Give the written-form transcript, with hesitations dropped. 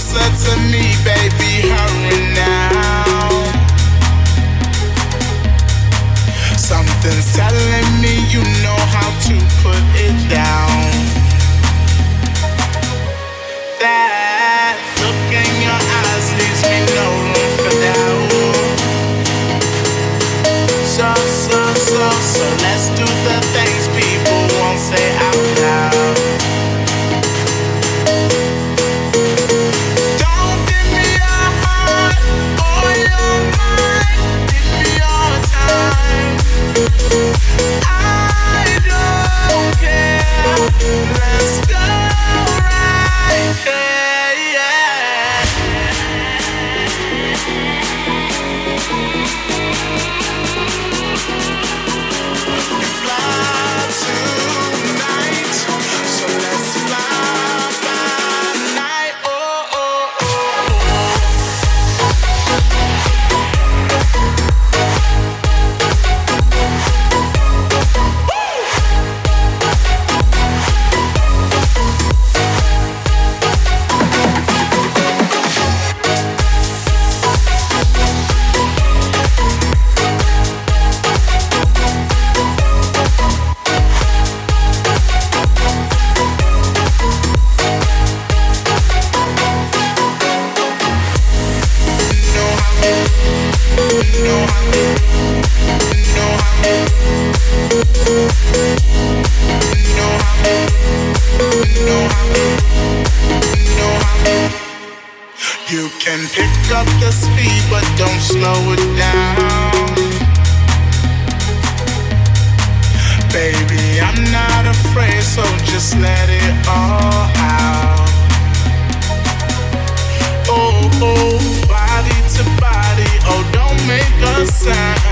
closer to me, baby, hurry now. Something's telling me you know how to put it down. That look in your eyes leaves me no room for doubt. So let's do the things people won't say out loud. Don't give me your heart or your mind. Give me your time. I don't care. Let's go right here, yeah. We fly tonight, so let's fly by night. Oh, oh, oh. You can pick up the speed, but don't slow it down. Baby, I'm not afraid, so just let it all out. Oh, oh, body to body, oh, don't make a sound.